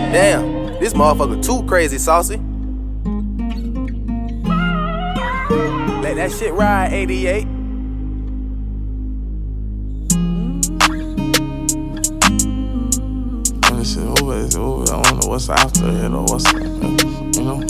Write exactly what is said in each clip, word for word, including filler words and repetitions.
Damn, this motherfucker too crazy saucy. Let that shit ride, eighty-eight. This shit over, it's over. I don't know what's after it or what's, you know.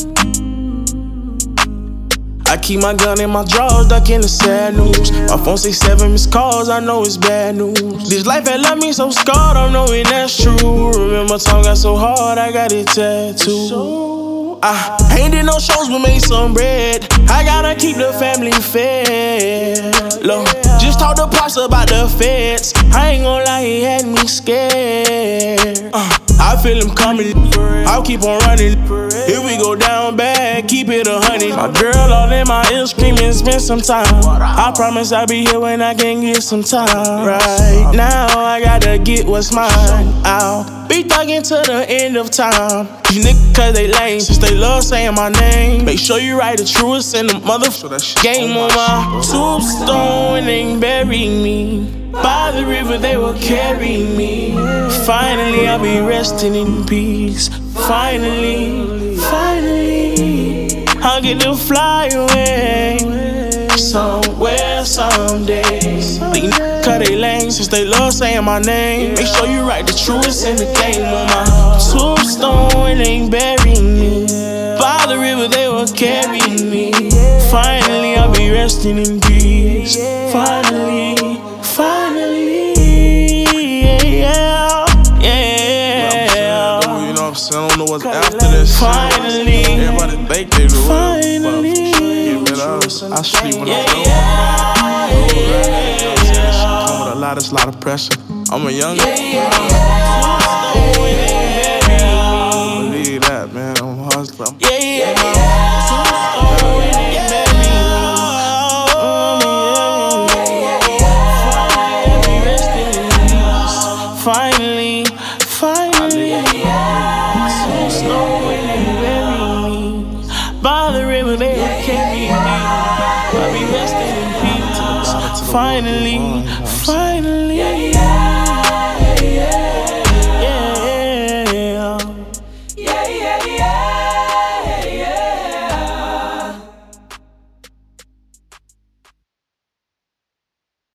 I keep my gun in my drawers, ducking the sad news. My phone say seven missed calls, I know it's bad news. This life had left me so scarred, I'm knowing that's true. Remember time got so hard, I got it tattooed. I ain't did no shows, but made some bread. I gotta keep the family fed. Look, just talk to Pops about the feds. I ain't gon' lie, he had me scared. uh, I feel him coming, I'll keep on running. If we go down bad, keep it a hundred. My girl all in my ear screaming, spend some time. I promise I'll be here when I can get some time. Right now, I gotta get what's mine out. Be thuggin' to the end of time. These niggas cause they lame, since they love saying my name. Make sure you write the truest in the motherfucking game on my tombstone and bury me. By the river they will carry me. Finally I'll be resting in peace. Finally, finally I'll get to fly away somewhere someday. These niggas cut they lame since they love saying my name. Make sure you write the truest in the game on my tombstone and bury me. By the river they will carry me. Finally I'll be resting in peace. Finally, finally, yeah, yeah. You know what I'm saying? I don't know what's after this. Finally, everybody think they do. Finally, give it up. I sleep when I'm doing. Come with a lot, it's a lot of pressure. I'm a young guy. Believe that, man. I'm hustling. Yeah, yeah, yeah. Finally, finally, snow when they bury me. By the river they will carry me. I'll be resting in peace. Finally, finally.